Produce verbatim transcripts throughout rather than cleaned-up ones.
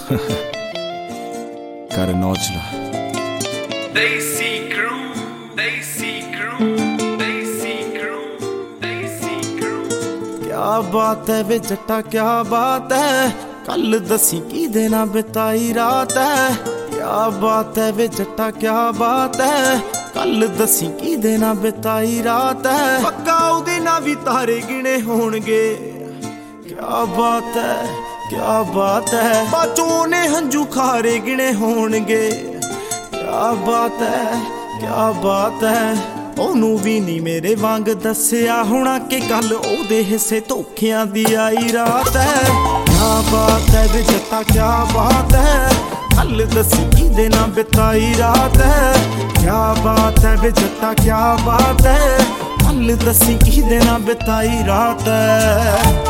ਕਰ ਨੌਜਲਾ Desi crew, Desi crew, Desi crew, Desi crew। क्या बात है वे जट्टा क्या बात है, कल दसी की देना बिताई रात है। क्या बात है वे जट्टा क्या बात है, कल दसी की देना बिताई रात है। पक्का उदे ना भी तारे गिने होणगे। क्या बात है क्या बात है, बाचों ने हंजू खारे गिने होणगे। क्या बात है क्या बात है, ओनू भी नहीं मेरे वांग दसिया होना कि कल ओदे हिस्से धोखियां दी आई रात है। क्या बात है वे जट्टा क्या बात है, कल दसी की देना बिताई रात है। क्या बात है वे जट्टा क्या बात है, कल दसी की देना बिताई रात है।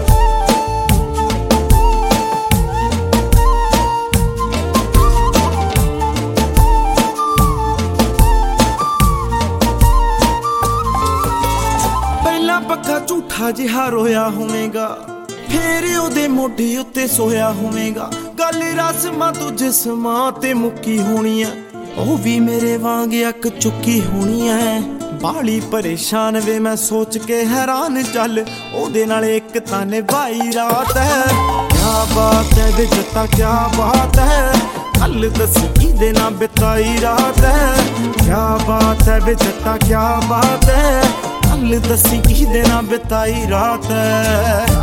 पक्का झूठा जिहा रोया होवेगा, फेर ओदे मोढे उत्ते सोया होवेगा। गल रस्मां तो जिस्मां ते मुक्की होनी है, ओ भी मेरे वांग अक चुकी होनी है। बाली परेशान वे मैं सोच के हैरान, चल ओदे नाल एक तां निभाई रात है। क्या बात है वे जट्टा क्या बात है, कल दसी की देना बिताई रात है। क्या बात है वे जट्टा क्या बात है, कल दसी की देना बिताई रात है।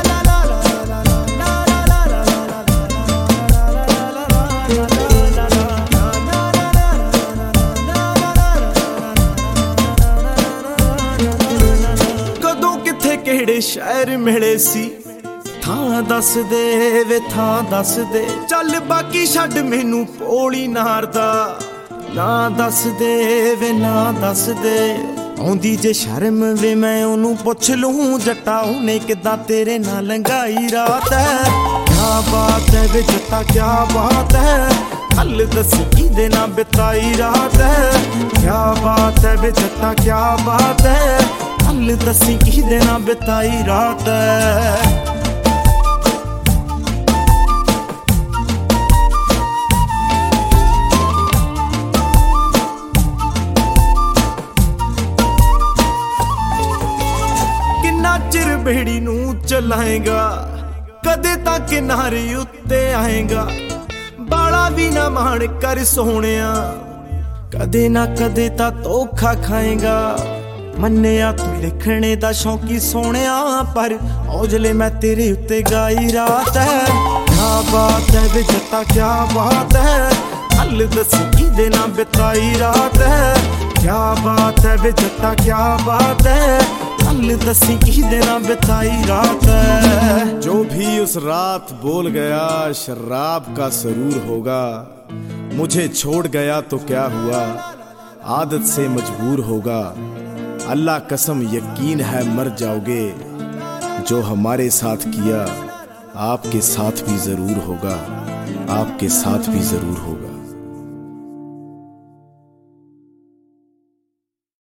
कदों किथे केड़े शहर मिले सी, थां दस दे वे थां दस दे। चल बाकी छड्ड मैनू पोली नारदा, ना दस दे वे ना दस दे। आउंदी जे शर्म वे मैं ओनू पुछ लूं, जट्टा उन्हें किदां तेरे नाल लंघाई रात है। क्या बात है वे जट्टा क्या बात है, कल दसी की देना बिताई रात है। क्या बात है वे जट्टा क्या बात है, कल दसी की देना बिताई रात है। चिर बेड़ी नू चलाएगा, कदे तां किनारे उत्ते आएगा। बाला भी ना मान कर सोहणिया, कदे ना कदे तां धोखा खाएगा। मन्निया तू लिखने दा शौकी सोहणिया, पर औजले मैं तेरे उत्ते गाई रात है। क्या बात है वे जट्टा क्या बात है, कल दसी की देना बिताई रात है। क्या बात है वे जट्टा क्या बात है, कल दसी की देना बिताई रात है। जो भी उस रात बोल गया शराब का सरूर होगा। मुझे छोड़ गया तो क्या हुआ, आदत से मजबूर होगा। अल्लाह कसम यकीन है मर जाओगे, जो हमारे साथ किया आपके साथ भी जरूर होगा, आपके साथ भी जरूर होगा।